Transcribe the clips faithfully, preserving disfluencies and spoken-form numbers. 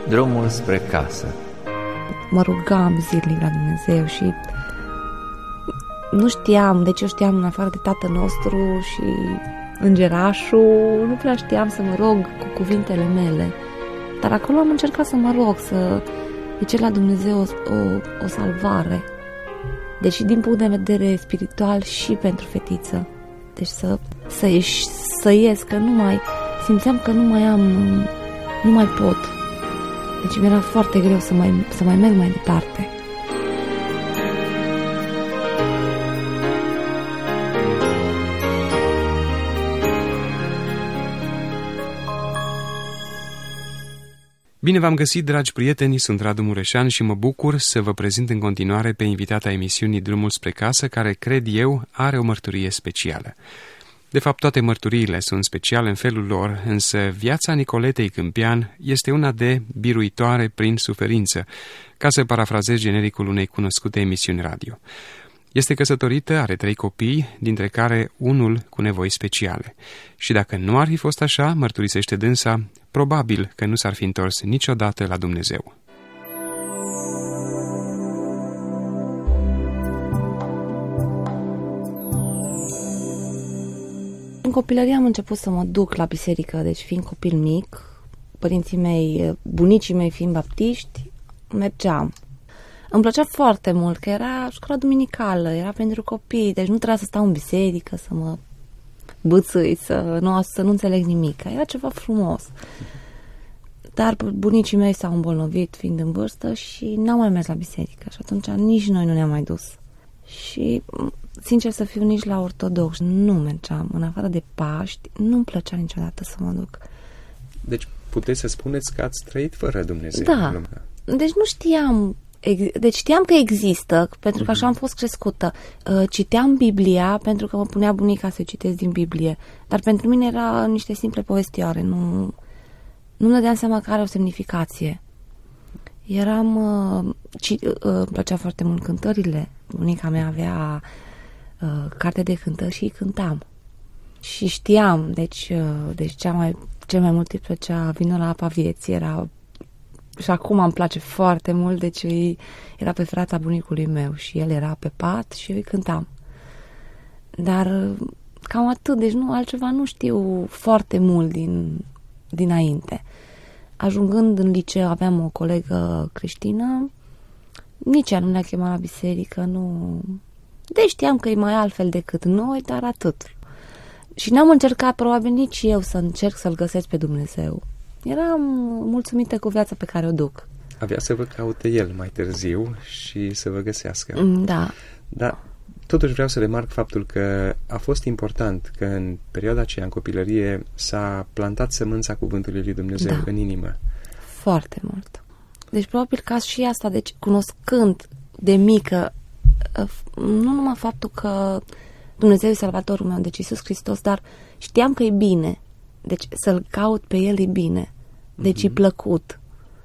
drumul spre casă. Mă rugam zilnic la Dumnezeu și nu știam, deci eu știam în afară de Tatăl nostru și Îngerașul, nu prea știam să mă rog cu cuvintele mele. Dar acolo am încercat să mă rog, să îi cer la Dumnezeu o, o, o salvare. Deci din punct de vedere spiritual și pentru fetiță. Deci să, să, ieși, să ies, că nu mai simțeam că nu mai am, nu mai pot. Deci mi-era foarte greu să mai, să mai merg mai departe. Bine v-am găsit, dragi prieteni, sunt Radu Mureșan și mă bucur să vă prezint în continuare pe invitata emisiunii Drumul spre casă, care, cred eu, are o mărturie specială. De fapt, toate mărturiile sunt speciale în felul lor, însă viața Nicoletei Câmpian este una de biruitoare prin suferință, ca să parafrazez genericul unei cunoscute emisiuni radio. Este căsătorită, are trei copii, dintre care unul cu nevoi speciale. Și dacă nu ar fi fost așa, mărturisește dânsa, probabil că nu s-ar fi întors niciodată la Dumnezeu. În copilărie am început să mă duc la biserică, deci fiind copil mic, părinții mei, bunicii mei fiind baptiști, mergeam. Îmi plăcea foarte mult, că era școala duminicală, era pentru copii, deci nu trebuia să stau în biserică, să mă bâțâi, să nu, să nu înțeleg nimic. Era ceva frumos. Dar bunicii mei s-au îmbolnăvit fiind în vârstă și n-au mai mers la biserică și atunci nici noi nu ne-am mai dus. Și, sincer să fiu, nici la ortodox nu mergeam. În afară de Paști, nu-mi plăcea niciodată să mă duc. Deci puteți să spuneți că ați trăit fără Dumnezeu. Da, deci nu știam. Deci știam că există, pentru că așa am fost crescută. Citeam Biblia, pentru că mă punea bunica să citesc din Biblie. Dar pentru mine era niște simple povestioare. Nu, nu-mi dădeam seama că are o semnificație. Eram... Ci, îmi plăcea foarte mult cântările. Bunica mea avea carte de cântări și îi cântam. Și știam, deci, deci cea mai, cel mai mult îi plăcea Vinul la apa vieții. Era... Și acum îmi place foarte mult, deci era pe frata bunicului meu și el era pe pat și eu îi cântam. Dar cam atât, deci nu, altceva nu știu foarte mult din, dinainte. Ajungând în liceu aveam o colegă creștină, nici ea nu ne-a chemat la biserică, nu... Deci știam că e mai altfel decât noi, dar atât. Și n-am încercat probabil nici eu să încerc să-L găsesc pe Dumnezeu. Eram mulțumită cu viața pe care o duc. Avea să vă caute el mai târziu și să vă găsească. Da. Dar totuși vreau să remarc faptul că a fost important că în perioada aceea, în copilărie, s-a plantat sămânța cuvântului lui Dumnezeu da. În inimă. Foarte mult. Deci probabil ca și asta, deci cunoscând de mică, nu numai faptul că Dumnezeu e salvatorul meu, deci Iisus Hristos, dar știam că e bine. Deci să-L caut pe El e bine. Deci mm-hmm. e plăcut.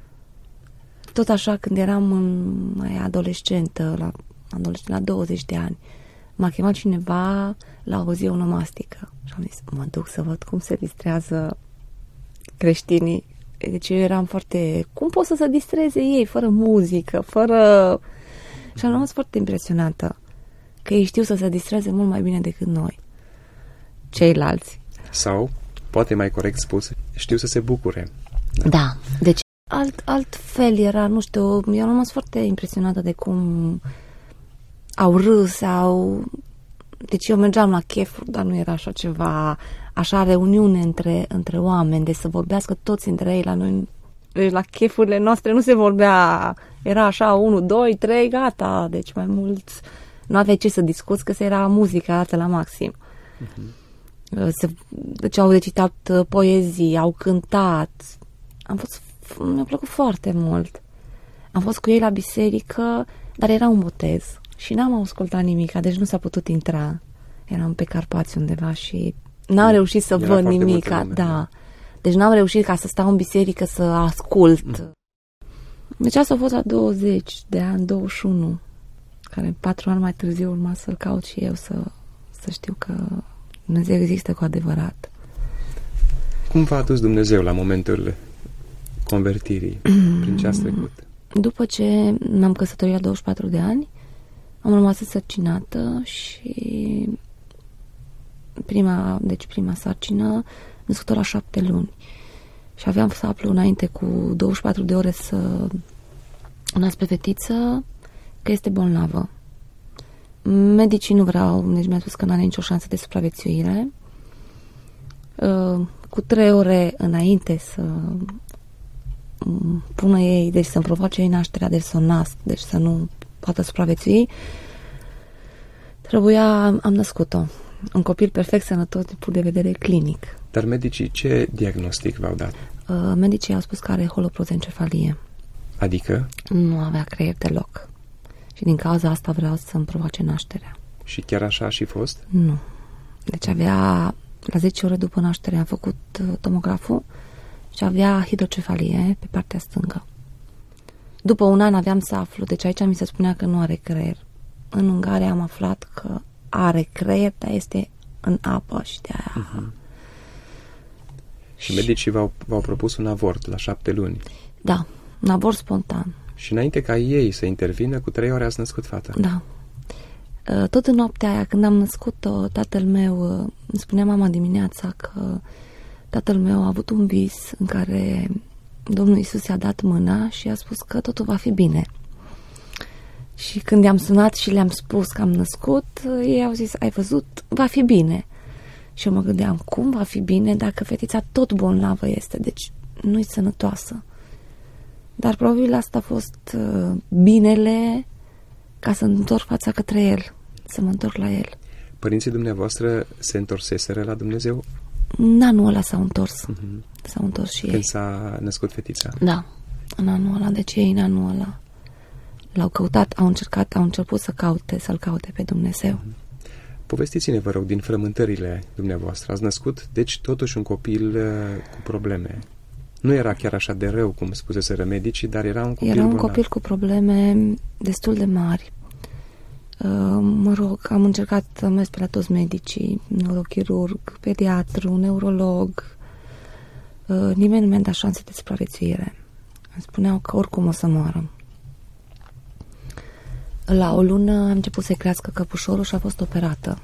Tot așa când eram în, mai adolescentă, la, adolescentă, la douăzeci de ani, m-a chemat cineva la o zi onomastică. Și am zis, mă duc să văd cum se distrează creștinii. Deci eu eram foarte... Cum pot să se distreze ei fără muzică, fără... Și am rămas foarte impresionată că ei știu să se distreze mult mai bine decât noi, ceilalți. Sau... Poate mai corect spus, știu să se bucure. Da, da. Deci alt, alt fel era, nu știu, eu am rămas foarte impresionată de cum au râs, au... Deci eu mergeam la chefuri, dar nu era așa ceva, așa reuniune între, între oameni, de să vorbească toți între ei la noi. Deci la chefurile noastre nu se vorbea, era așa, unu, doi, trei, gata, deci mai mult nu aveai ce să discuți, că se era muzica dată la maxim. Uh-huh. Se, deci au recitat poezii, au cântat. Am fost, mi-a plăcut foarte mult. Am fost cu ei la biserică, dar era un botez și n-am ascultat nimic, deci nu s-a putut intra. Eram pe Carpați undeva și n-am reușit să era văd nimic. Da. Deci n-am reușit ca să stau în biserică să ascult. Mm. Deci asta a fost la douăzeci de ani, douăzeci și unu, care patru ani mai târziu urma să-L caut și eu să, să știu că Dumnezeu există cu adevărat. Cum v-a adus Dumnezeu la momentul convertirii? Ce ați trecut? După ce m-am căsătorit la douăzeci și patru de ani, am rămas însărcinată și prima, deci prima sarcină născută la șapte luni. Și aveam să aflu înainte cu douăzeci și patru de ore să nasc pe fetiță că este bolnavă. Medicii nu vreau, deci mi-a spus că nu are nicio șansă de supraviețuire. Cu trei ore înainte să pună ei, deci să-mi provoace ei nașterea, deci să o nasc, deci să nu poată supraviețui, trebuia, am născut-o. Un copil perfect sănătos din punct de vedere clinic. Dar medicii ce diagnostic v-au dat? Uh, medicii au spus că are holoprozencefalie. Adică? Nu avea creier deloc. Și din cauza asta vreau să-mi provoace nașterea. Și chiar așa a și fost? Nu. Deci avea, la zece ore după naștere am făcut uh, tomograful și avea hidrocefalie pe partea stângă. După un an aveam să aflu, deci aici mi se spunea că nu are creier. În Ungaria am aflat că are creier, dar este în apă și de aia. Uh-huh. Și, și medicii v-au, v-au propus un avort la șapte luni. Da, un avort spontan. Și înainte ca ei să intervină, cu trei ore ați născut fata. Da. Tot în noaptea aia, când am născut-o, tatăl meu, îmi spunea mama dimineața că tatăl meu a avut un vis în care Domnul Iisus i-a dat mâna și a spus că totul va fi bine. Și când i-am sunat și le-am spus că am născut, ei au zis, ai văzut, va fi bine. Și eu mă gândeam, cum va fi bine dacă fetița tot bolnavă este, deci nu-i sănătoasă. Dar probabil asta a fost uh, binele ca să întorc fața către el, să mă întorc la el. Părinții dumneavoastră se întorseseră la Dumnezeu? În anul ăla s-au întors. Uh-huh. S-au întors și Când ei. Când s-a născut fetița? Da, în anul ăla, deci ei în anul ăla l-au căutat, au încercat, au început să caute, să-L caute pe Dumnezeu. Uh-huh. Povestiți-ne, vă rog, din frământările dumneavoastră. Ați născut, deci, totuși un copil uh, cu probleme. Nu era chiar așa de rău, cum spuseseră medicii, dar era un copil Era un bolnav. copil cu probleme destul de mari. Uh, mă rog, am încercat să merg pe la toți medicii, neurochirurg, pediatru, neurolog. Uh, nimeni nu mi-a dat șanse de supraviețuire. Îmi spuneau că oricum o să moară. La o lună am început să-i crească căpușorul și a fost operată.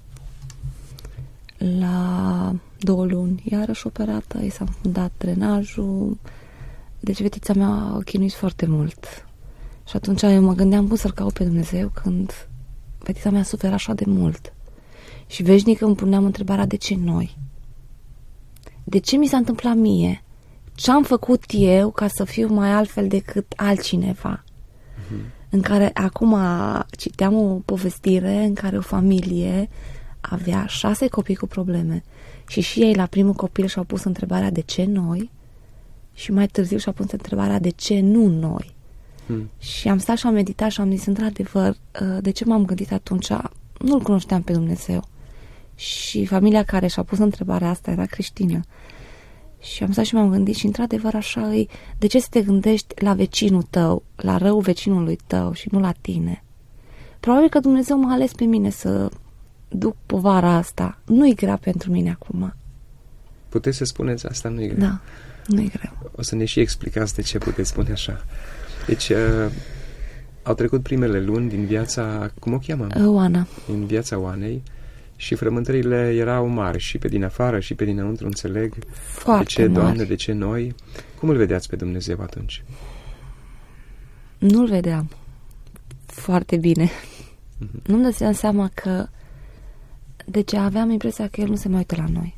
La două luni iarăși operată, i s-a înfundat drenajul. Deci fetița mea a chinuit foarte mult. Și atunci eu mă gândeam cum să-L caut pe Dumnezeu când fetița mea suferă așa de mult. Și veșnic îmi puneam întrebarea, de ce noi? De ce mi s-a întâmplat mie? Ce-am făcut eu ca să fiu mai altfel decât altcineva? Uh-huh. În care acum citeam o povestire în care o familie avea șase copii cu probleme și și ei la primul copil și-au pus întrebarea de ce noi și mai târziu și-au pus întrebarea de ce nu noi. Hmm. Și am stat și am meditat și am zis, într-adevăr, de ce m-am gândit atunci? Nu-L cunoșteam pe Dumnezeu. Și familia care și-a pus întrebarea asta era creștină. Și am stat și m-am gândit și într-adevăr așa îi, de ce să te gândești la vecinul tău, la răul vecinului tău și nu la tine? Probabil că Dumnezeu m-a ales pe mine să duc povara asta. Nu-i grea pentru mine acum. Puteți să spuneți asta, nu-i greu? Da, nu-i greu. O să ne și explicați de ce puteți spune așa. Deci, uh, au trecut primele luni din viața, cum o cheamă? Oana. Din viața Oanei și frământările erau mari și pe din afară și pe dinăuntru, înțeleg. Foarte de ce, mari. Doamne, de ce noi? Cum îl vedeați pe Dumnezeu atunci? Nu-L vedeam foarte bine. Uh-huh. Nu-mi dădeam seama că deci aveam impresia că El nu se mai uită la noi.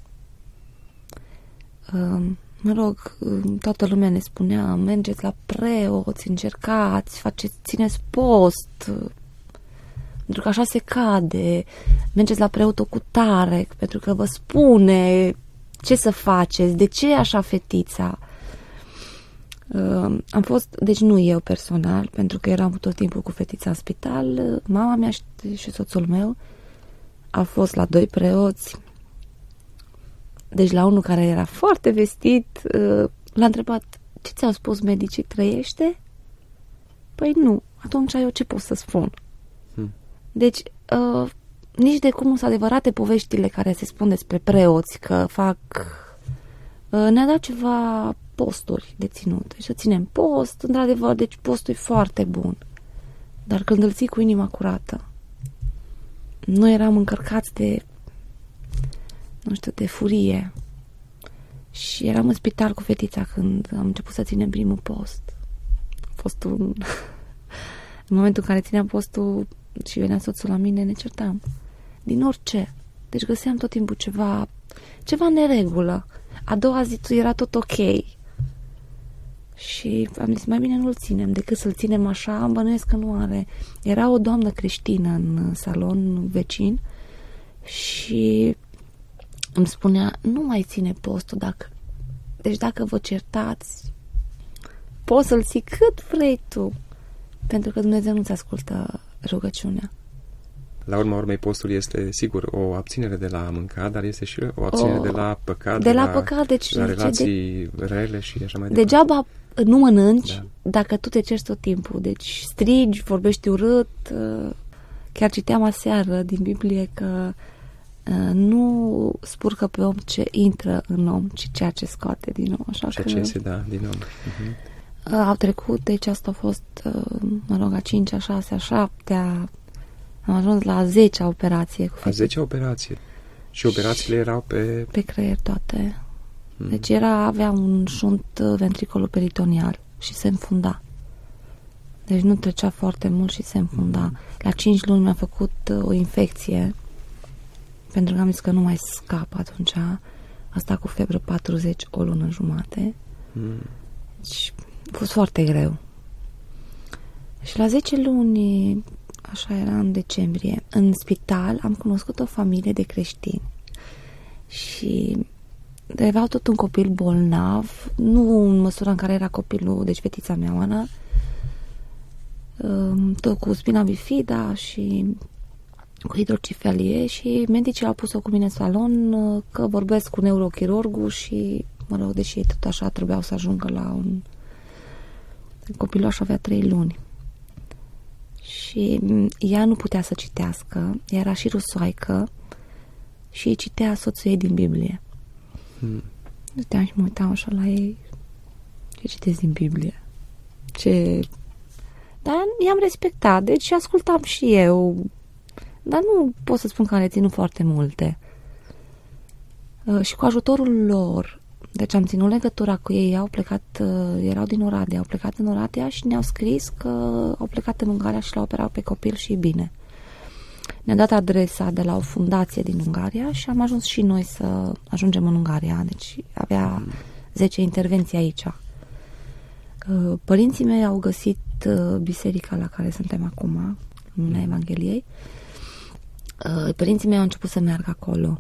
Uh, mă rog, toată lumea ne spunea, mergeți la preoți, încercați, faceți, țineți post, pentru că așa se cade, mergeți la preotul cu tare, pentru că vă spune ce să faceți, de ce e așa fetița. Uh, am fost, deci nu eu personal, pentru că eram tot timpul cu fetița în spital, mama mea și, și soțul meu a fost la doi preoți. Deci la unul care era foarte vestit, uh, l-a întrebat, ce ți-au spus medicii, trăiește? Păi nu, atunci eu ce pot să spun? Hmm. Deci uh, nici de cum sunt adevărate poveștile care se spun despre preoți, că fac Ne-a dat ceva posturi de ținut. Și să ținem post, într-adevăr, deci postul e foarte bun. Dar când îl ții cu inima curată, noi eram încărcați de, nu știu, de furie. Și eram în spital cu fetița când am început să ținem primul post. A fost un... în momentul în care țineam postul și venea soțul la mine, ne certam. Din orice. Deci găseam tot timpul ceva, ceva neregulă. A doua zi era tot ok. Și am zis, mai bine nu-l ținem decât să-l ținem așa, îmi bănuiesc că nu are. Era o doamnă creștină în salon vecin și îmi spunea, nu mai ține postul dacă... Deci dacă vă certați, poți să-l ții cât vrei tu, pentru că Dumnezeu nu-ți ascultă rugăciunea. La urma urmei, postul este, sigur, o abținere de la a mânca, dar este și o abținere o, de la păcat, de, de la, la, păcat, deci, la relații de, rele și așa mai departe. Degeaba nu mănânci da. Dacă tu te ceri tot timpul. Deci strigi, vorbești urât. Chiar citeam aseară din Biblie că nu spurcă pe om ce intră în om, ci ceea ce scoate din om. Așa ceea că ce iese, da, din om. Uh-huh. Au trecut, deci asta a fost, mă rog, a cincea, a șasea, a șaptea, am ajuns la a zecea operație. Cu a zecea operație. Și operațiile erau pe... Pe creier toate. Hmm. Deci era, avea un șunt ventriculoperitoneal și se înfunda. Deci nu trecea foarte mult și se înfunda. Hmm. La cinci luni mi-a făcut o infecție, pentru că am zis că nu mai scap atunci. Asta cu febră patruzeci, o lună jumate. Hmm. Deci a fost foarte greu. Și la zece luni, așa era în decembrie, în spital am cunoscut o familie de creștini. Și aveau tot un copil bolnav, nu în măsura în care era copilul, deci fetița mea, Oana, tot cu spina bifida și cu hidrocefalie, și medicii au pus-o cu mine în salon că vorbesc cu neurochirurgul și, mă rog, deși ei tot așa trebuiau să ajungă la un... Copilaș avea trei luni. Și ea nu putea să citească, era și rusoaică și îi citea soțul ei din Biblie. Hmm. Uiteam și mă uitam așa la ei. Ce citesc din Biblie? Ce... Dar i-am respectat, deci ascultam și eu. Dar nu pot să spun că am reținut foarte multe. Uh, și cu ajutorul lor, deci am ținut legătura cu ei, au plecat, uh, erau din Oradea, au plecat în Oradea și ne-au scris că au plecat în Ungaria și l-au operat pe copil și bine. Ne-a dat adresa de la o fundație din Ungaria și am ajuns și noi să ajungem în Ungaria, deci avea zece intervenții aici. Uh, părinții mei au găsit uh, biserica la care suntem acum, în Evangheliei. Uh, părinții mei au început să meargă acolo.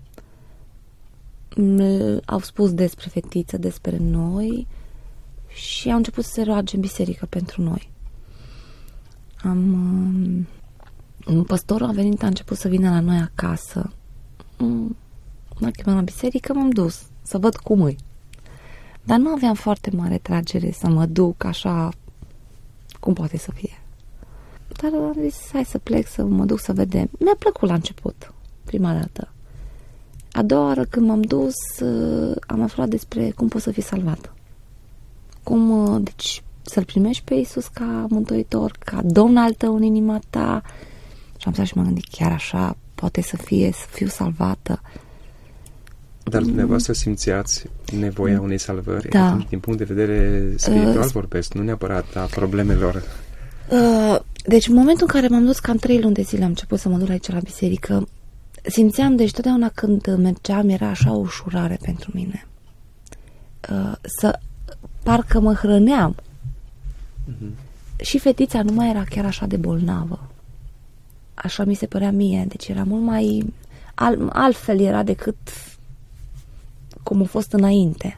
Au spus despre fetiță, despre noi și au început să se roage în biserică pentru noi. Am... Um, păstorul a venit, a început să vină la noi acasă. Um, m-a chemat la biserică, m-am dus să văd cum e. Dar nu aveam foarte mare tragere să mă duc așa cum poate să fie. Dar am zis, hai să plec, să mă duc să vedem. Mi-a plăcut la început, prima dată. A doua oară când m-am dus, am aflat despre cum poți să fii salvat. Cum, deci, să-L primești pe Iisus ca mântuitor, ca Domn al tău în inima ta. Și am stat și m-am gândit, chiar așa poate să fie, să fiu salvată. Dar dumneavoastră simțeați nevoia unei salvări? Da. Atunci, din punct de vedere spiritual uh, vorbesc, nu neapărat a problemelor. Uh, deci, în momentul în care m-am dus, cam trei luni de zile am început să mă duc aici la biserică, simțeam, deci totdeauna când mergeam era așa o ușurare pentru mine. Uh, să parcă mă hrăneam. Uh-huh. Și fetița nu mai era chiar așa de bolnavă. Așa mi se părea mie. Deci era mult mai... Al, altfel era decât cum a fost înainte.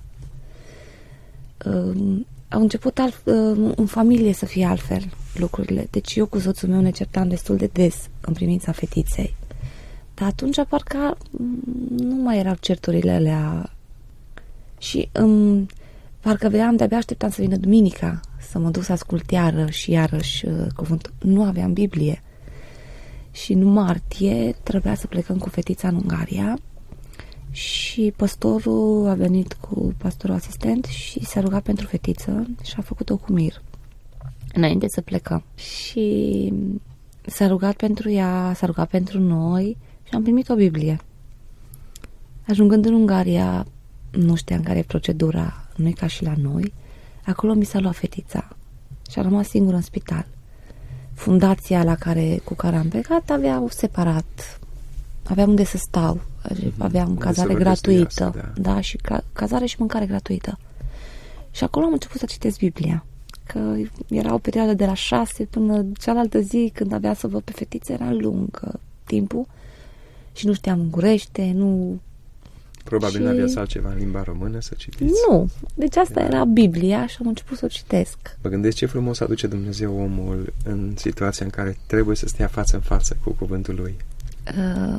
Uh, au început alt, uh, în familie să fie altfel lucrurile. Deci eu cu soțul meu ne certam destul de des în privința fetiței. Dar atunci parcă nu mai erau certurile alea și um, parcă vedeam, de-abia așteptam să vină duminica, să mă duc să ascult iară și iarăși uh, cuvântul. Nu aveam Biblie. Și în martie trebuia să plecăm cu fetița în Ungaria Și păstorul a venit cu pastorul asistent și s-a rugat pentru fetiță și a făcut-o cu mir înainte să plecăm. Și s-a rugat pentru ea, s-a rugat pentru noi și am primit o Biblie. Ajungând în Ungaria, nu știam care e procedura, nu e ca și la noi. Acolo mi s-a luat fetița și a rămas singură în spital. Fundația la care, cu care am plecat avea separat, aveam unde să stau, aveam unde cazare gratuită, asta, da. da, și ca, cazare și mâncare gratuită. Și acolo am început să citesc Biblia, că era o perioadă de la șase până cealaltă zi, când avea să văd pe fetiță, era lungă timpul și nu știam ungurește, nu... Probabil și... n-aveați altceva în limba română să citiți. Nu, deci asta da. Era Biblia și am început să o citesc. Mă gândesc ce frumos aduce Dumnezeu omul în situația în care trebuie să stea față în față cu cuvântul lui. Uh,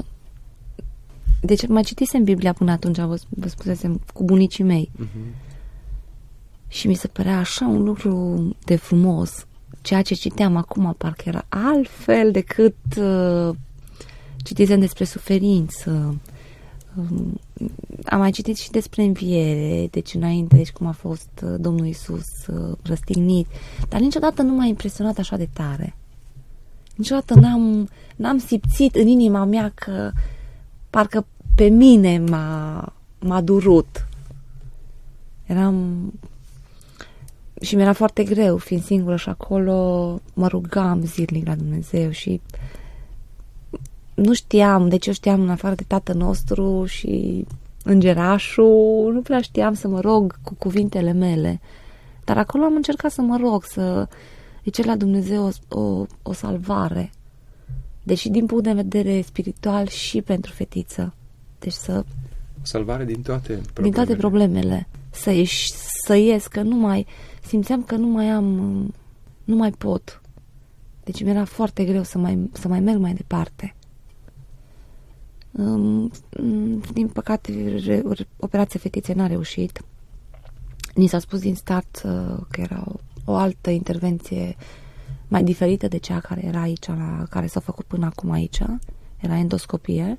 deci mai citisem Biblia până atunci, vă, vă spusesem, cu bunicii mei. Uh-huh. Și mi se părea așa un lucru de frumos. Ceea ce citeam acum parcă era altfel decât uh, citisem despre suferință. Um, am mai citit și despre înviere, deci înainte, deci cum a fost uh, Domnul Iisus uh, răstignit, dar niciodată nu m-a impresionat așa de tare. Niciodată n-am, n-am simțit în inima mea că parcă pe mine m-a, m-a durut. Eram... Și mi-era foarte greu, fiind singură și acolo, mă rugam zilnic la Dumnezeu și nu știam, deci eu știam în afară de Tatăl nostru și Îngerașul, nu prea știam să mă rog cu cuvintele mele. Dar acolo am încercat să mă rog, să îi cer la Dumnezeu o, o, o salvare. Deci din punct de vedere spiritual și pentru fetiță. Deci să... O salvare din toate problemele. Din toate problemele. Să, ieși, să ies, că nu mai... Simțeam că nu mai am... Nu mai pot. Deci mi-era foarte greu să mai, să mai merg mai departe. Din păcate, operația fetiței n-a reușit. Ni s-a spus din start că era o, o altă intervenție mai diferită de cea care era aici, la, care s-a făcut până acum aici. Era endoscopie.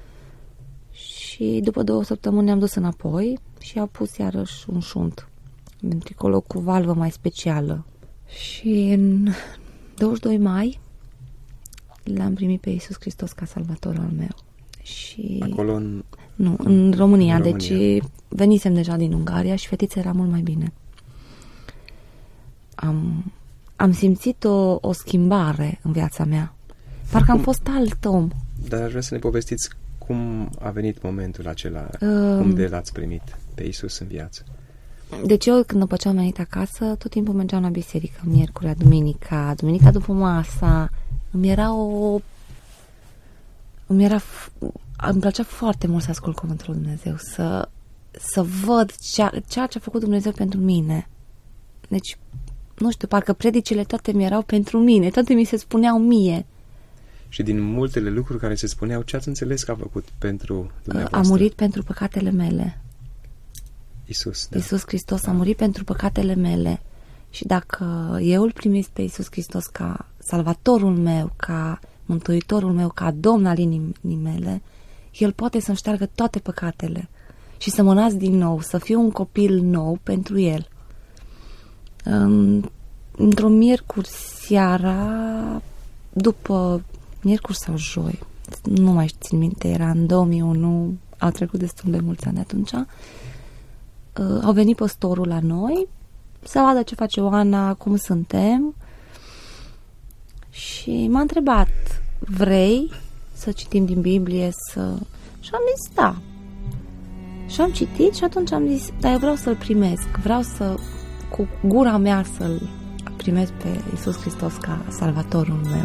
Și după două săptămâni ne-am dus înapoi și au pus iarăși un șunt ventricolog cu valvă mai specială. Și în douăzeci și doi mai l-am primit pe Iisus Hristos ca salvator al meu. Și... Acolo în... Nu, în România, în deci România. Venisem deja din Ungaria și fetița era mult mai bine. Am, am simțit o, o schimbare în viața mea. Parcă cum... am fost alt om. Dar aș vrea să ne povestiți cum a venit momentul acela, um... cum de l-ați primit pe Iisus în viață. Deci eu, când după ce am venit acasă, tot timpul mergeam la biserică, miercurea, duminica, duminica după masa. Îmi era o... Îmi era... Îmi plăcea foarte mult să ascult cuvântul lui Dumnezeu, să, să văd ceea, ceea ce a făcut Dumnezeu pentru mine. Deci, nu știu, parcă predicile toate mi erau pentru mine, toate mi se spuneau mie. Și din multele lucruri care se spuneau, ce ați înțeles că a făcut pentru dumneavoastră? A murit pentru păcatele mele. Iisus, da. Iisus Hristos a murit pentru păcatele mele. Și dacă eu îl primesc pe Iisus Hristos ca salvatorul meu, ca mântuitorul meu, ca domn al inimii mele, El poate să-mi șteargă toate păcatele și să mă nasc din nou, să fiu un copil nou pentru El. Într-o miercuri seara, după miercuri sau joi, nu mai țin minte, era în două mii unu, au trecut destul de mulți ani de atunci, au venit păstorul la noi să vadă ce face Oana, cum suntem, și m-a întrebat: vrei să citim din Biblie? Să... Și am zis da. Și am citit și atunci am zis: dar eu vreau să-L primesc, vreau să, cu gura mea, să-L primesc pe Iisus Hristos ca salvatorul meu.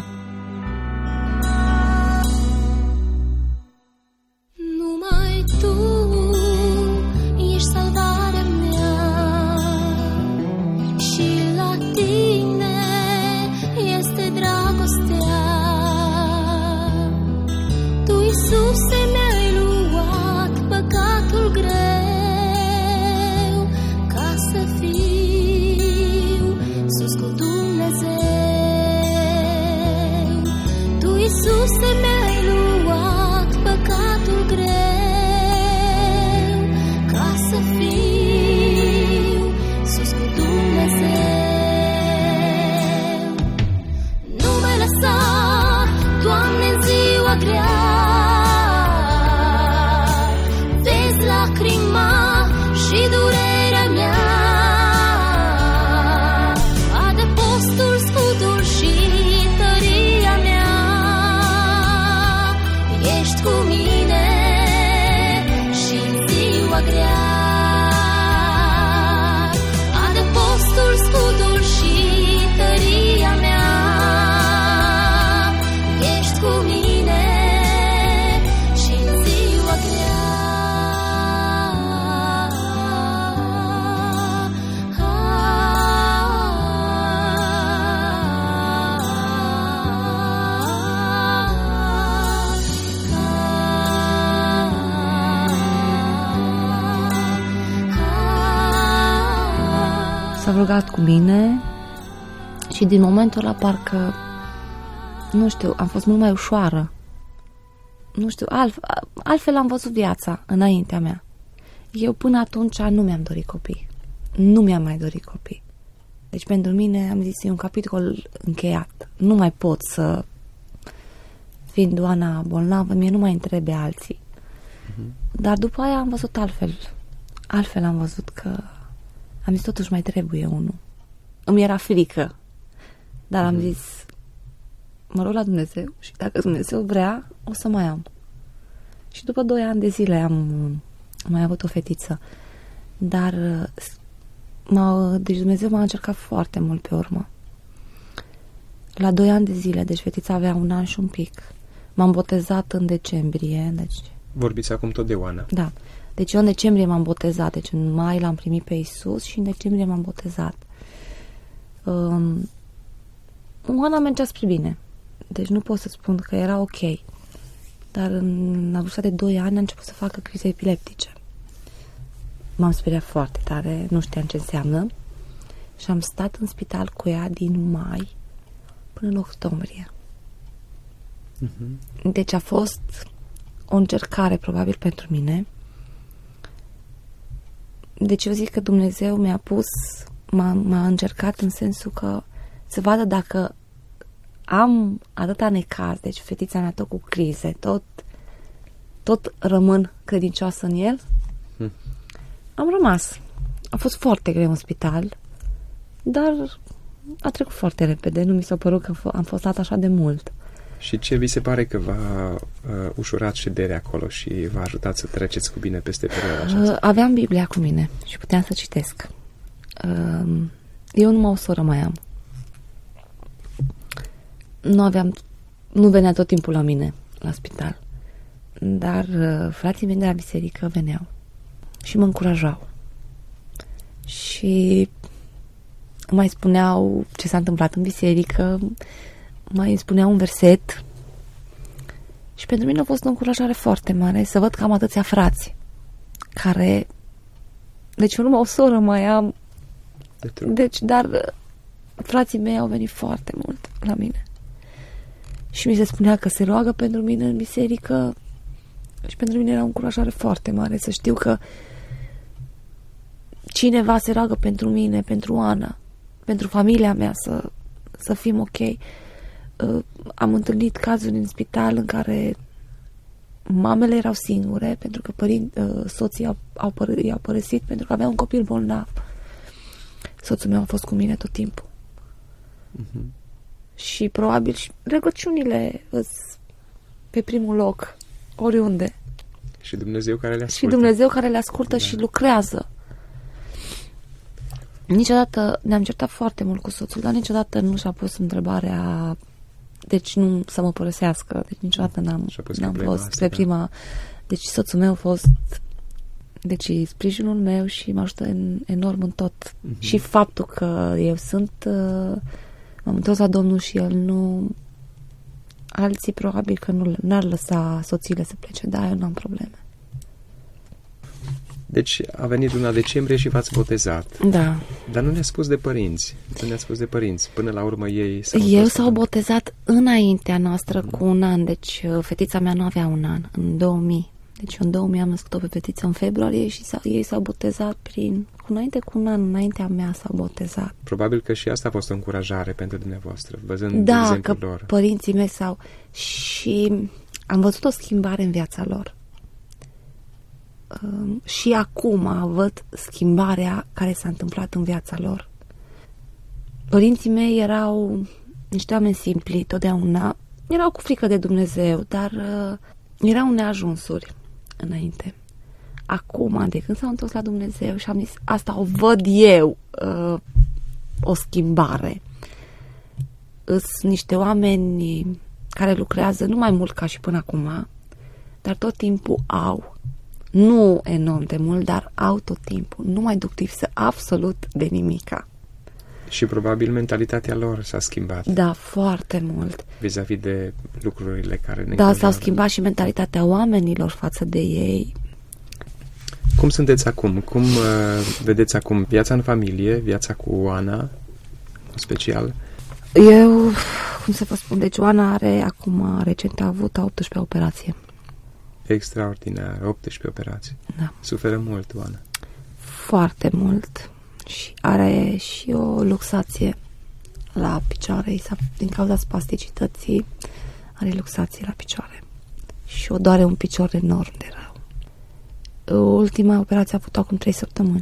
Numai Tu ești salvarea mea și la Tine este dragostea. Tu, Iisuse, mi-ai luat păcatul greu ca să fiu sus cu Dumnezeu. lacrima și durerea mea. Adăpostul, scutul și tăria mea. Ești cu mine și în ziua grea. Adăpostul, scutul și tăria mea. Ești cu mine și în ziua grea. S-a rugat cu mine și din momentul ăla parcă, nu știu, am fost mult mai ușoară. Nu știu, alt, altfel am văzut viața înaintea mea. Eu până atunci nu mi-am dorit copii. Nu mi-am mai dorit copii. Deci pentru mine, am zis, e un capitol încheiat. Nu mai pot să, fiind Oana bolnavă, mie nu mai întrebe alții. Uh-huh. Dar după aia am văzut altfel. Altfel am văzut că am zis, totuși mai trebuie unul. Îmi era frică. Dar mm. am zis, mă rog la Dumnezeu și dacă Dumnezeu vrea, o să mai am. Și după doi ani de zile am, am mai avut o fetiță. Dar m-a, deci Dumnezeu m-a încercat foarte mult pe urmă. La doi ani de zile, deci fetița avea un an și un pic. M-am botezat în decembrie. Deci... Vorbiți acum tot de Oana. Da. Deci eu în decembrie m-am botezat, deci în mai l-am primit pe Iisus și în decembrie m-am botezat. Um, Oana mergea spre bine, deci nu pot să spun că era ok. Dar în la vârsta de doi ani a început să facă crize epileptice. M-am speriat foarte tare, nu știam ce înseamnă și am stat în spital cu ea din mai până în octombrie. Uh-huh. Deci a fost o încercare probabil pentru mine. Deci eu zic că Dumnezeu mi-a pus, m-a, m-a încercat în sensul că să vadă dacă am atâta necaz, deci fetița mea tot cu crize, tot, tot rămân credincioasă în el. Hmm. Am rămas. A fost foarte greu în spital, dar a trecut foarte repede. Nu mi s-a părut că am fost dat așa de mult. Și ce vi se pare că v-a uh, ușurat șederea acolo și v-a ajutat să treceți cu bine peste perioada aceasta? Uh, aveam Biblia cu mine și puteam să citesc. Uh, eu numai o soră mai am. Nu aveam, nu venea tot timpul la mine, la spital. Dar uh, frații mei de la biserică veneau și mă încurajau. Și mai spuneau ce s-a întâmplat în biserică, mai spunea un verset și pentru mine a fost o încurajare foarte mare să văd că am atâția frați care, deci eu numai o soră mai am, deci, dar frații mei au venit foarte mult la mine și mi se spunea că se roagă pentru mine în biserică și pentru mine era o încurajare foarte mare să știu că cineva se roagă pentru mine, pentru Ana, pentru familia mea, să, să fim ok. Uh, am întâlnit cazuri în spital în care mamele erau singure pentru că părinți, uh, soții au, au păr- i-au părăsit pentru că avea un copil bolnav. Soțul meu a fost cu mine tot timpul. Uh-huh. Și probabil și rugăciunile îs pe primul loc, oriunde. Și Dumnezeu care le ascultă. Și Dumnezeu care le ascultă da. Și lucrează. Niciodată ne-am certat foarte mult cu soțul, dar niciodată nu și-a pus întrebarea, deci nu să mă părăsească, deci niciodată n-am, n-am fost asta, pe prima, da. Deci soțul meu a fost, deci sprijinul meu și mă ajută în, enorm în tot. Uh-huh. Și faptul că eu sunt, uh, m-am întors la Domnul și el nu, alții probabil că nu n-ar lăsa soțiile să plece, da, eu n-am probleme. Deci a venit luna decembrie și v-ați botezat. Da. Dar nu ne-a spus de părinți. Nu ne-a spus de părinți. Până la urmă ei s-au Eu s-au botezat înaintea noastră mm. cu un an. Deci fetița mea nu avea un an. În două mii. Deci în două mii am născut-o pe fetiță în februarie și s-au, ei s-au botezat prin... Cu înainte cu un an, înaintea mea s-au botezat. Probabil că și asta a fost o încurajare pentru dumneavoastră, văzând da, exemplul că lor. Părinții mei s-au... Și am văzut o schimbare în viața lor. uh, și acum văd schimbarea care s-a întâmplat în viața lor. Părinții mei erau niște oameni simpli, totdeauna. Erau cu frică de Dumnezeu, dar uh, erau neajunsuri înainte. Acum, de când s-au întors la Dumnezeu și am zis, asta o văd eu, uh, o schimbare. Sunt niște oameni care lucrează nu mai mult ca și până acum, dar tot timpul au, nu enorm de mult, dar au tot timpul. Nu mai duc lipsă absolut de nimica. Și probabil mentalitatea lor s-a schimbat. Da, foarte mult. Vis-a-vis de lucrurile care ne Da, s-a schimbat și mentalitatea oamenilor față de ei. Cum sunteți acum? Cum uh, vedeți acum viața în familie, viața cu Oana, în special? Eu, cum să vă spun, deci Oana are acum, recent a avut a optsprezecea operație. Extraordinar, optsprezece operații. Da. Suferă mult, Oana. Foarte mult. Și are și o luxație la picioare. Din cauza spasticității are luxație la picioare. Și o doare un picior enorm de rău. Ultima operație a avut acum trei săptămâni.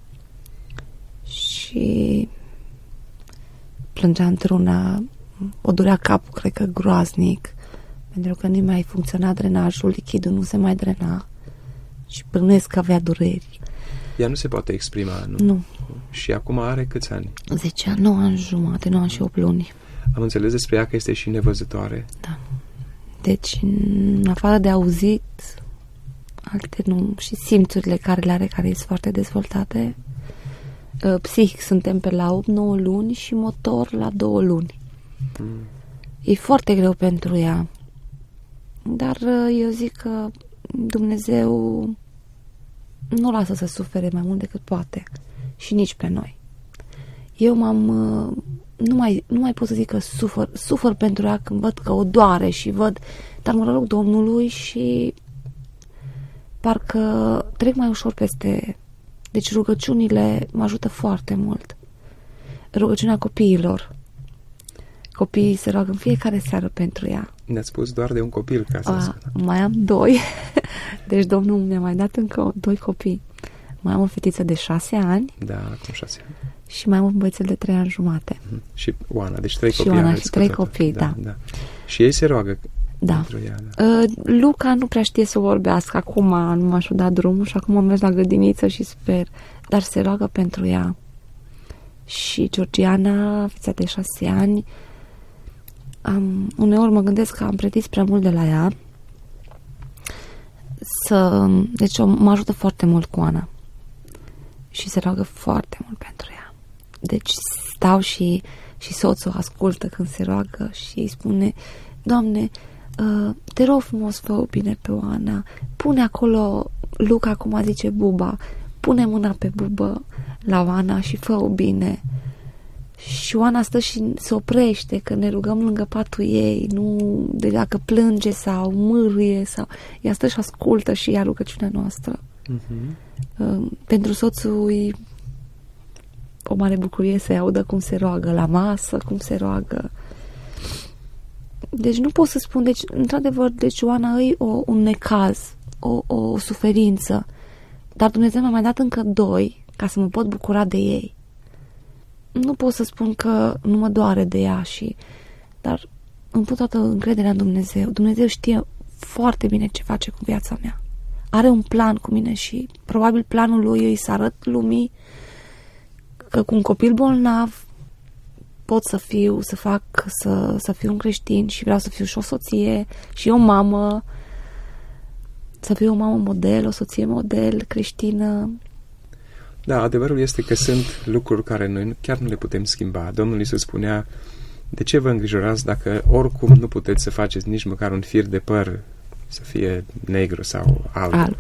Și plângea într-una, o durea capul, cred că groaznic, pentru că nu mai funcționa drenajul, lichidul nu se mai drena și bănuiesc că avea dureri. Ea nu se poate exprima, nu? Nu. Și acum are câți ani? zece ani, nouă ani jumate, nouă ani și opt luni. Am înțeles despre ea că este și nevăzătoare. Da. Deci, în afară de auzit, alte nu, și simțurile care le are, care sunt foarte dezvoltate. Psihic suntem pe la opt nouă luni și motor la două luni. Mm. E foarte greu pentru ea. Dar eu zic că Dumnezeu nu lasă să sufere mai mult decât poate. Și nici pe noi. Eu m-am... Nu mai, nu mai pot să zic că sufăr. Sufăr pentru ea când văd că o doare și văd... Dar mă rog Domnului și parcă trec mai ușor peste... Deci rugăciunile mă ajută foarte mult. Rugăciunea copiilor. Copiii se roagă în fiecare seară pentru ea. Ne-ați spus doar de un copil, ca să A, spun. Mai am doi. Deci Domnul mi-a mai dat încă doi copii. Mai am o fetiță de șase ani. Da, acum șase ani. Și mai am un băiețel de trei ani jumate. Mm-hmm. Și Oana, deci trei și copii. Oana și trei copii, da. da. da. Și ei se roagă da. pentru ea. Da. Uh, Luca nu prea știe să vorbească. Acum nu m-aș da drumul și acum am mers la grădiniță și sper. Dar se roagă pentru ea. Și Georgiana, fița de șase ani, am, uneori mă gândesc că am pretins prea mult de la ea. Să, deci mă ajută foarte mult cu Oana. Și se roagă foarte mult pentru ea. Deci stau și, și soțul ascultă când se roagă și îi spune: Doamne, te rog frumos, fă bine pe Oana, pune acolo, Luca cum zice Buba, pune mâna pe bubă la Oana și fă-o bine. Și Oana stă și se oprește, că ne rugăm lângă patul ei, nu de dacă plânge sau mârie sau... Ea stă și ascultă și ea rugăciunea noastră. Uh-huh. Pentru soțul e o mare bucurie să-i audă cum se roagă la masă, cum se roagă. Deci nu pot să spun, deci într-adevăr, deci Oana e o, un necaz, o, o suferință, dar Dumnezeu mi-a mai dat încă doi ca să mă pot bucura de ei. Nu pot să spun că nu mă doare de ea și, dar îmi pun toată încrederea în Dumnezeu. Dumnezeu știe foarte bine ce face cu viața mea. Are un plan cu mine și probabil planul lui e să arăt lumii că cu un copil bolnav pot să fiu, să fac, să, să fiu un creștin și vreau să fiu și o soție și o mamă, să fiu o mamă model, o soție model, creștină. Da, adevărul este că sunt lucruri care noi chiar nu le putem schimba. Domnul Iisus spunea: de ce vă îngrijorați dacă oricum nu puteți să faceți nici măcar un fir de păr să fie negru sau alb? alb.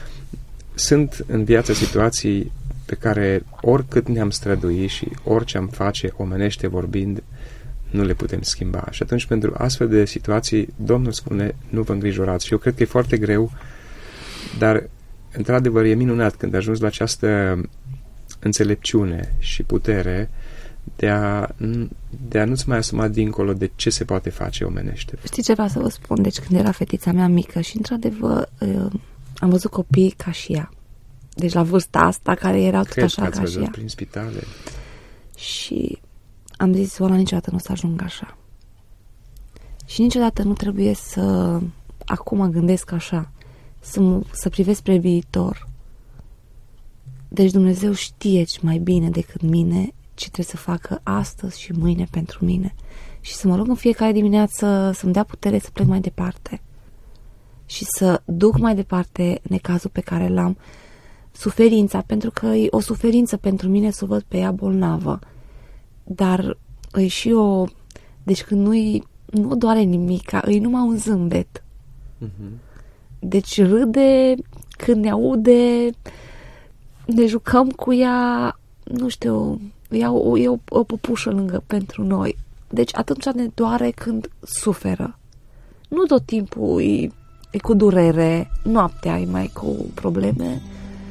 Sunt în viață situații pe care oricât ne-am strădui și orice am face, omenește vorbind, nu le putem schimba. Și atunci, pentru astfel de situații, Domnul spune: nu vă îngrijorați. Și eu cred că e foarte greu, dar într-adevăr e minunat când ajungi la această înțelepciune și putere de a, de a nu-ți mai asuma dincolo de ce se poate face omenește. Știi ce vreau să vă spun? Deci când era fetița mea mică și într-adevăr am văzut copii ca și ea. Deci la vârsta asta, care erau tot Cred așa că ați ca și văzut ea. prin spitale. Și am zis, oala, niciodată nu o să ajung așa. Și niciodată nu trebuie să, acum gândesc așa, să, mă, să privesc spre viitor. Deci Dumnezeu știe mai bine decât mine ce trebuie să facă astăzi și mâine pentru mine. Și să mă rog în fiecare dimineață să-mi dea putere să plec mai departe. Și să duc mai departe necazul pe care l-am, suferința, pentru că e o suferință pentru mine să o văd pe ea bolnavă. Dar e și o... Deci când nu-i, nu doare nimic, e numai un zâmbet. Uh-huh. Deci râde când ne aude, ne jucăm cu ea, nu știu, e o, e o, o păpușă lângă pentru noi. Deci atunci ne doare când suferă. Nu tot timpul e, e cu durere, noaptea e mai cu probleme,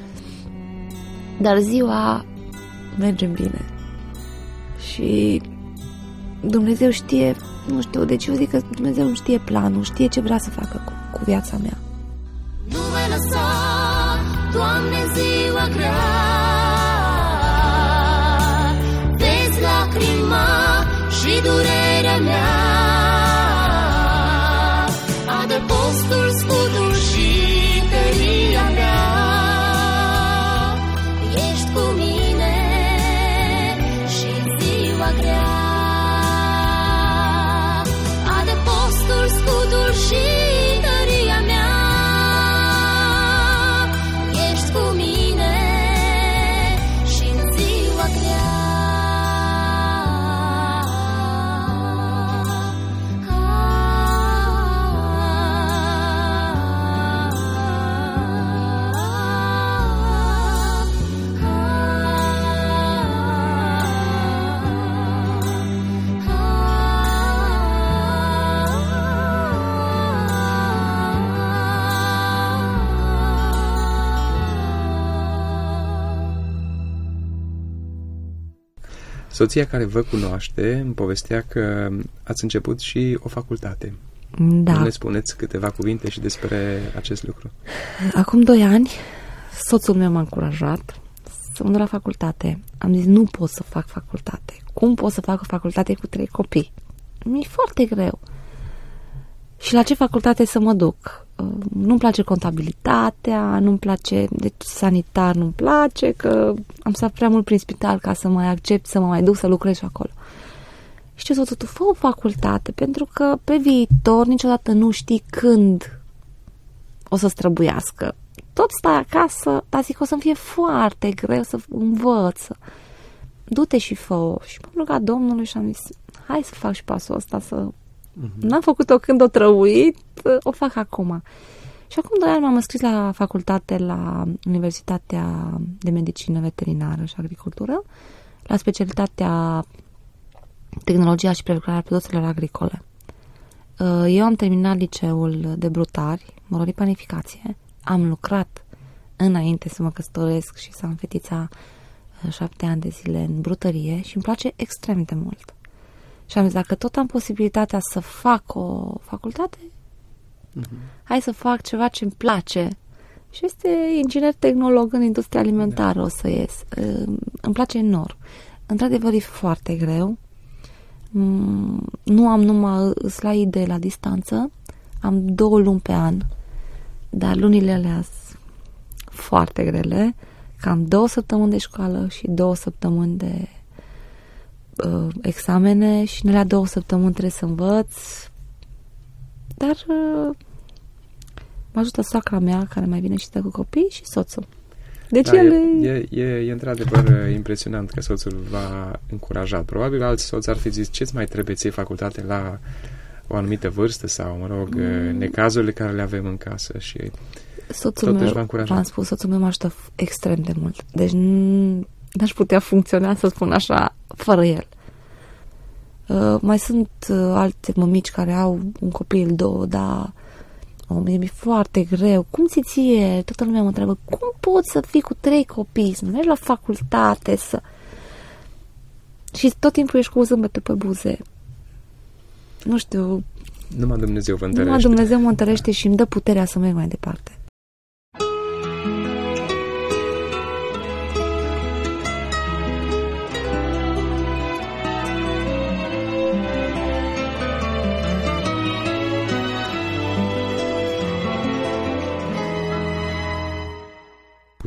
dar ziua mergem bine. Și Dumnezeu știe, nu știu, deci eu zic că Dumnezeu îmi știe planul, știe ce vrea să facă cu, cu viața mea. Nu mai lăsa, Doamne, ziua grea. Vezi lacrima și durerea mea. Adăpostul, scutul și tăria mea. Ești cu mine și ziua grea. Adăpostul, scutul și tăria mea. Ești cu mine și în ziua grea. Soția care vă cunoaște îmi povestea că ați început și o facultate. Da. Nu ne spuneți câteva cuvinte și despre acest lucru? Acum doi ani, soțul meu m-a încurajat să mă duc la facultate. Am zis, nu pot să fac facultate. Cum pot să fac o facultate cu trei copii? Mi-e foarte greu. Și la ce facultate să mă duc? Nu-mi place contabilitatea, nu-mi place, deci sanitar nu-mi place, că am stat prea mult prin spital ca să mai accept, să mă mai duc să lucrez și acolo. Și ce soțul, tu fă o facultate, pentru că pe viitor niciodată nu știi când o să străbuiască. Tot stai acasă, dar zic, o să-mi fie foarte greu să învăț. Du-te și fă-o. Și m-am rugat Domnului și am zis, hai să fac și pasul ăsta, să... Uh-huh. N-am făcut-o când o trăuit, o fac acum. Și acum doi ani m-am înscris la facultate la Universitatea de Medicină Veterinară și Agricultură, la specialitatea Tehnologia și Prelucrarea Produselor Agricole. Eu am terminat liceul de brutari, mărorii panificație, am lucrat înainte să mă căsătoresc și să am fetița șapte ani de zile în brutărie și îmi place extrem de mult. Și am zis, dacă tot am posibilitatea să fac o facultate, uh-huh. hai să fac ceva ce îmi place. Și este inginer tehnolog în industria alimentară, da. O să ies. Îmi place enorm. Într-adevăr, e foarte greu. Nu am numai slide la distanță, am două luni pe an, dar lunile alea sunt foarte grele, cam două săptămâni de școală și două săptămâni de uh, examene și în alea două săptămâni trebuie să învăț, dar uh, mă ajută soacra mea care mai vine și stă cu copii și soțul. Deci da, el e, e, e, e într-adevăr impresionant că soțul v-a încurajat. Probabil alți soți ar fi zis, ce-ți mai trebuie ție facultate la o anumită vârstă sau, mă rog, mm. necazurile care le avem în casă și soțul meu, v-am spus, soțul meu mă ajută extrem de mult. Deci n-aș putea funcționa, să spun așa, fără el. Uh, mai sunt uh, alte mămici care au un copil, două, dar oh, mi-e foarte greu. Cum ți ție? Toată lumea mă întreabă, cum poți să fii cu trei copii, să mergi la facultate, să... Și tot timpul ești cu zâmbete pe buze. Nu știu... Numai Dumnezeu vă întărește. Numai Dumnezeu mă întărește da. Și îmi dă puterea să merg mai departe.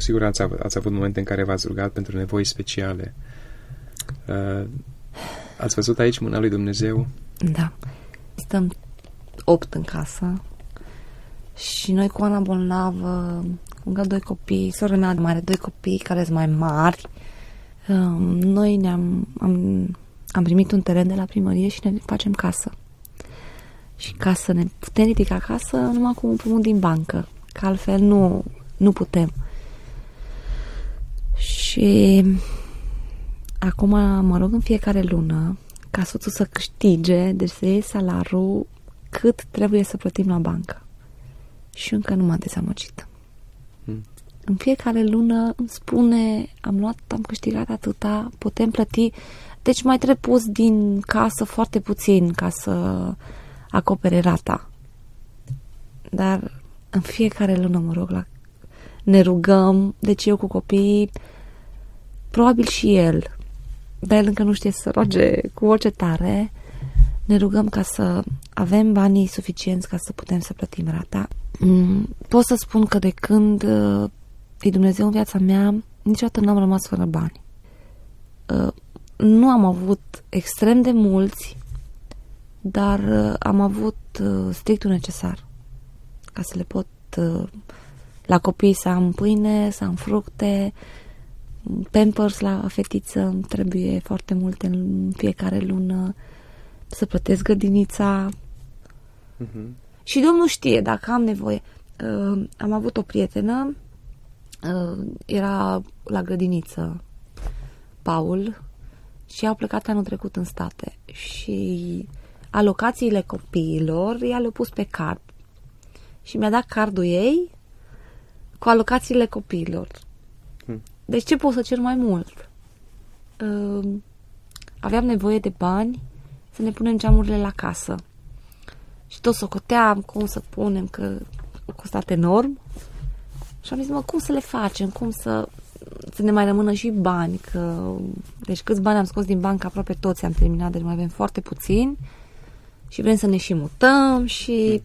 siguranță ați avut momente în care v-ați rugat pentru nevoi speciale. Uh, ați văzut aici mâna lui Dumnezeu? Da. Stăm opt în casă și noi cu Ana bolnavă, încă doi copii, sora mea mai are doi copii care sunt mai mari. Uh, noi ne-am am, am primit un teren de la primărie și ne facem casă. Și ca să ne putem ridica acasă numai cu un împrumut din bancă, că altfel nu, nu putem. Și acum mă rog în fiecare lună ca soțul să câștige, deci să iei salarul cât trebuie să plătim la bancă. Și încă nu m-a dezamăgit. Hmm. În fiecare lună îmi spune, am luat, am câștigat atâta, putem plăti, deci mai trebuie pus din casă foarte puțin ca să acopere rata. Dar în fiecare lună mă rog la... ne rugăm, deci eu cu copiii, probabil și el, dar el încă nu știe să roage cu voce tare, ne rugăm ca să avem banii suficienți ca să putem să plătim rata. Pot să spun că de când e Dumnezeu în viața mea, niciodată n-am rămas fără bani. Nu am avut extrem de mulți, dar am avut strictul necesar ca să le pot la copii să am pâine, să am fructe, Pampers la fetiță îmi trebuie foarte multe în fiecare lună, să plătesc grădinița. Uh-huh. Și Domnul știe dacă am nevoie. Uh, am avut o prietenă, uh, era la grădiniță, Paul, și au plecat anul trecut în state. Și alocațiile copiilor ea le-a pus pe card. Și mi-a dat cardul ei cu alocațiile copiilor. Hmm. Deci ce pot să cer mai mult? Uh, aveam nevoie de bani să ne punem geamurile la casă. Și tot socoteam cum să punem, că a costat enorm. Și am zis, mă, cum să le facem? Cum să, să ne mai rămână și bani? Că, deci câți bani am scos din bancă? Aproape toți am terminat, deci mai avem foarte puțini. Și vrem să ne și mutăm și...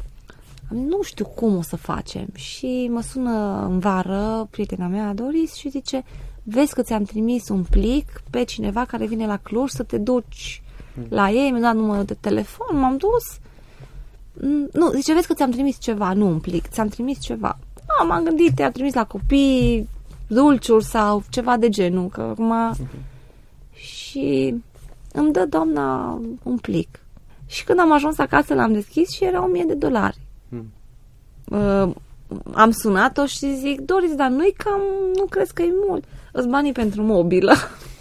nu știu cum o să facem. Și mă sună în vară prietena mea, Doris, și zice, vezi că ți-am trimis un plic pe cineva care vine la Cluj să te duci hmm. la ei, mi-a dat numărul de telefon, m-am dus. Nu, zice, vezi că ți-am trimis ceva, nu un plic, ți-am trimis ceva. A, m-am gândit, te-am trimis la copii dulciuri sau ceva de genul, că acum... Hmm. Și îmi dă doamna un plic. Și când am ajuns acasă, l-am deschis și era o mie de dolari. Hmm. Uh, am sunat-o și zic, Doris, dar nu-i cam, nu crezi că e mult? Îți banii pentru mobilă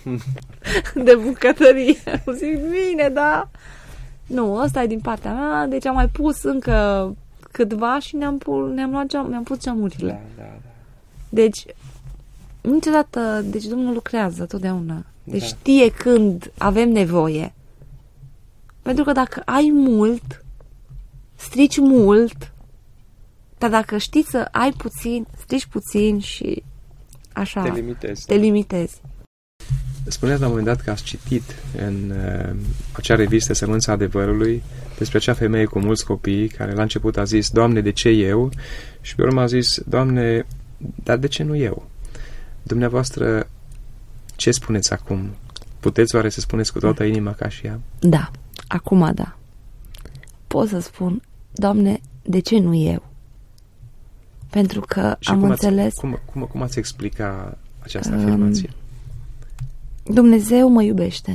de bucătărie. Zic, bine, da. Nu, ăsta e din partea mea, deci am mai pus încă câtva și ne-am, pu- ne-am, luat geam, ne-am pus geamurile. Da, da, da. Deci, niciodată, deci Domnul lucrează totdeauna. Deci da. Știe când avem nevoie. Pentru că dacă ai mult, strici mult, dar dacă știi să ai puțin, strici puțin și așa... Te limitezi. Te limitezi. Spuneați la un moment dat că ați citit în uh, acea revistă Sămânța Adevărului despre acea femeie cu mulți copii care la început a zis, Doamne, de ce eu? Și pe urmă a zis, Doamne, dar de ce nu eu? Dumneavoastră, ce spuneți acum? Puteți oare să spuneți cu toată inima ca și ea? Da, acum da. Pot să spun, Doamne, de ce nu eu? Pentru că și am cum înțeles... Ați, cum, cum, cum ați explica această afirmație? Um, Dumnezeu mă iubește.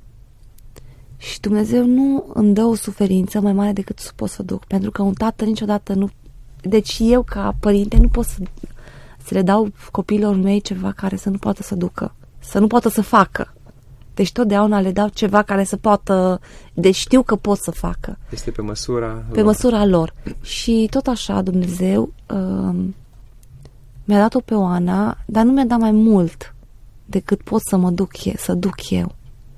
Și Dumnezeu nu îmi dă o suferință mai mare decât pot să duc. Pentru că un tată niciodată nu... Deci eu, ca părinte, nu pot să, să le dau copiilor mei ceva care să nu poată să ducă. Să nu poată să facă. Deci totdeauna le dau ceva care să poată... Deci știu că pot să facă. Este pe măsura Pe lor. măsura lor. Și tot așa Dumnezeu uh, mi-a dat-o pe Oana, dar nu mi-a dat mai mult decât pot să mă duc eu, să duc eu.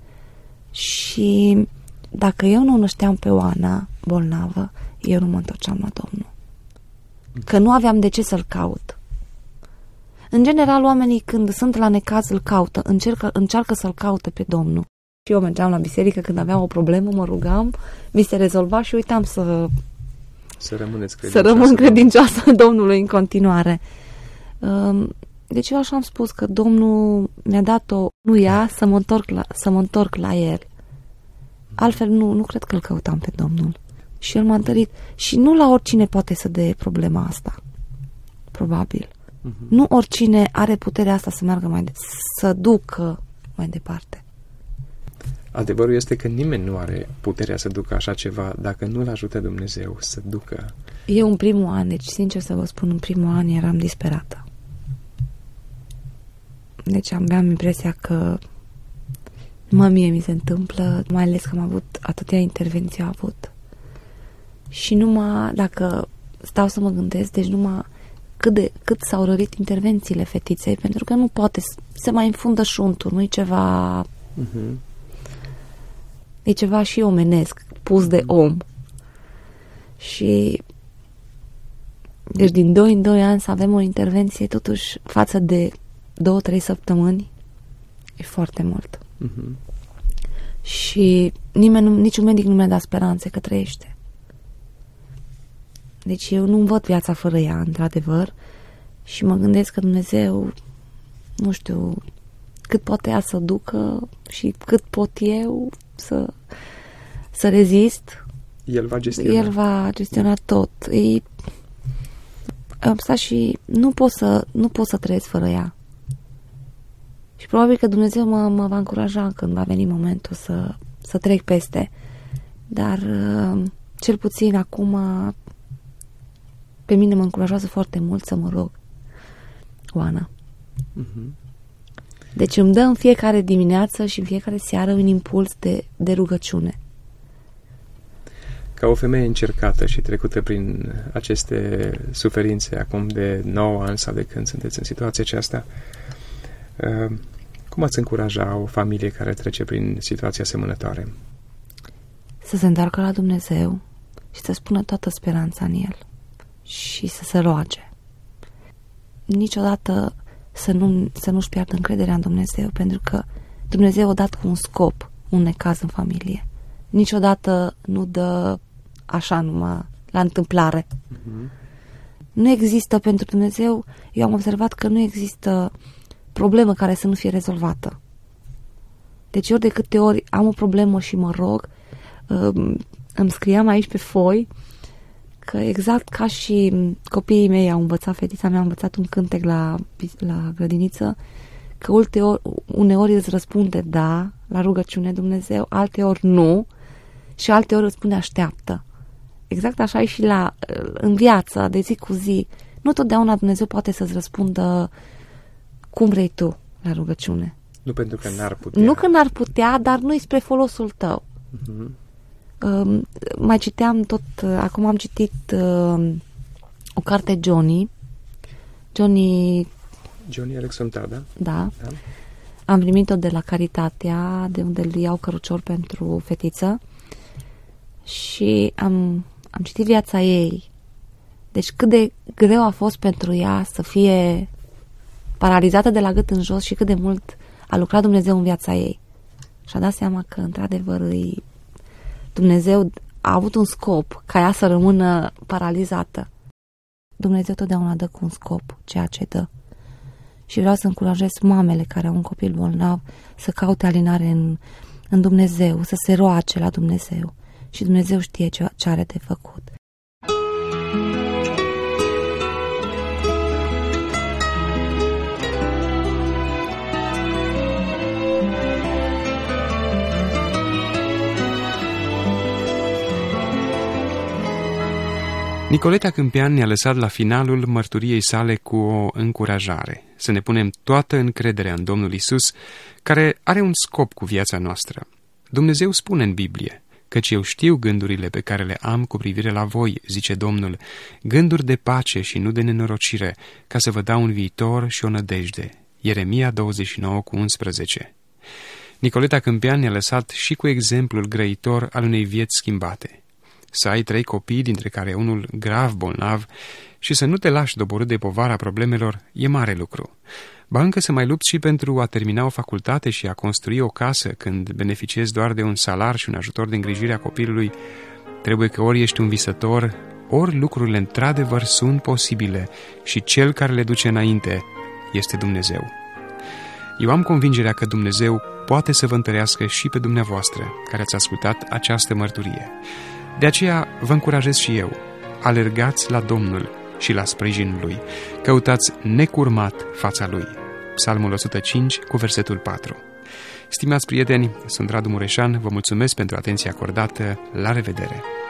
Și dacă eu nu o nășteam pe Oana bolnavă, eu nu mă întorceam la Domnul. Că nu aveam de ce să-L caut. În general, oamenii când sunt la necaz îl caută, încercă, încearcă să-L caute pe Domnul. Și eu mergeam la biserică când aveam o problemă, mă rugam, mi se rezolva și uitam să, să, rămâneți să rămân credincioasă Domnului în continuare. Deci eu așa am spus că Domnul mi-a dat-o, nu ea, să mă întorc la, să mă întorc la El. Altfel nu, nu cred că îl căutam pe Domnul. Și El m-a întărit. Și nu la oricine poate să dea problema asta. Probabil. Uh-huh. Nu oricine are puterea asta să meargă mai de- să ducă mai departe. Adevărul este că nimeni nu are puterea să ducă așa ceva dacă nu-l ajută Dumnezeu să ducă. Eu în primul an, deci sincer să vă spun, în primul an eram disperată. Deci aveam impresia că numai mie mi se întâmplă, mai ales că am avut atâtea intervenții au avut. Și numai, dacă stau să mă gândesc, deci numai cât, de, cât s-au rărit intervențiile fetiței, pentru că nu poate, se mai înfundă șuntul, nu e ceva... Uh-huh. E ceva și omenesc, pus de om. Și deci din doi în doi ani să avem o intervenție, totuși, față de două, trei săptămâni, e foarte mult. Uh-huh. Și nimeni, niciun medic nu mi-a dat speranțe că trăiește. Deci eu nu văd viața fără ea, într-adevăr, și mă gândesc că Dumnezeu, nu știu, cât poate ea să ducă și cât pot eu să, să rezist. El va gestiona. El va gestiona tot. E, am stat și nu pot să, nu pot să trăiesc fără ea. Și probabil că Dumnezeu mă, mă va încuraja când va veni momentul să, să trec peste. Dar cel puțin acum pe mine mă încurajează foarte mult să mă rog. Oana. Uh-huh. Deci îmi dă în fiecare dimineață și în fiecare seară un impuls de, de rugăciune. Ca o femeie încercată și trecută prin aceste suferințe acum de nouă ani sau de când sunteți în situația aceasta, cum ați încuraja o familie care trece prin situația asemănătoare? Să se întoarcă la Dumnezeu și să spună toată speranța în El și să se roage. Niciodată să, nu, să nu-și piardă încrederea în Dumnezeu, pentru că Dumnezeu a dat cu un scop un necaz în familie. Niciodată nu dă așa numai la întâmplare. Uh-huh. Nu există pentru Dumnezeu, eu am observat că nu există problemă care să nu fie rezolvată. Deci ori de câte ori am o problemă și mă rog, îmi scriam aici pe foi că exact ca și copiii mei au învățat, fetița mea a învățat un cântec la, la grădiniță, că ulteori, uneori îți răspunde da la rugăciune Dumnezeu, alteori nu și alteori îți spune așteaptă. Exact așa e și la, în viața de zi cu zi. Nu totdeauna Dumnezeu poate să-ți răspundă cum vrei tu la rugăciune. Nu pentru că n-ar putea. Nu că n-ar putea, dar nu-i spre folosul tău. Uh-huh. Uh, mai citeam tot, uh, acum am citit uh, o carte Johnny. Johnny... Johnny Alexandru, da? Da. Da. Am primit-o de la Caritatea, de unde îl iau cărucior pentru fetiță. Și am, am citit viața ei. Deci cât de greu a fost pentru ea să fie paralizată de la gât în jos și cât de mult a lucrat Dumnezeu în viața ei. Și a dat seama că, într-adevăr, îi... Dumnezeu a avut un scop ca ea să rămână paralizată. Dumnezeu totdeauna dă cu un scop ceea ce dă. Și vreau să încurajez mamele care au un copil bolnav să caute alinare în, în Dumnezeu, să se roage la Dumnezeu. Și Dumnezeu știe ce, ce are de făcut. Nicoleta Câmpian ne-a lăsat la finalul mărturiei sale cu o încurajare, să ne punem toată încrederea în Domnul Isus, care are un scop cu viața noastră. Dumnezeu spune în Biblie, căci eu știu gândurile pe care le am cu privire la voi, zice Domnul, gânduri de pace și nu de nenorocire, ca să vă dau un viitor și o nădejde. Ieremia douăzeci și nouă cu unsprezece. Nicoleta Câmpian ne-a lăsat și cu exemplul grăitor al unei vieți schimbate. Să ai trei copii, dintre care unul grav bolnav, și să nu te lași doborât de povara problemelor e mare lucru. Ba încă să mai lupți și pentru a termina o facultate și a construi o casă când beneficiezi doar de un salar și un ajutor de îngrijire a copilului, trebuie că ori ești un visător, ori lucrurile într-adevăr sunt posibile și Cel care le duce înainte este Dumnezeu. Eu am convingerea că Dumnezeu poate să vă întărească și pe dumneavoastră care ați ascultat această mărturie. De aceea vă încurajez și eu. Alergați la Domnul și la sprijinul Lui. Căutați necurmat fața Lui. Psalmul o sută cinci cu versetul patru. Stimați prieteni, sunt Radu Mureșan, vă mulțumesc pentru atenția acordată. La revedere!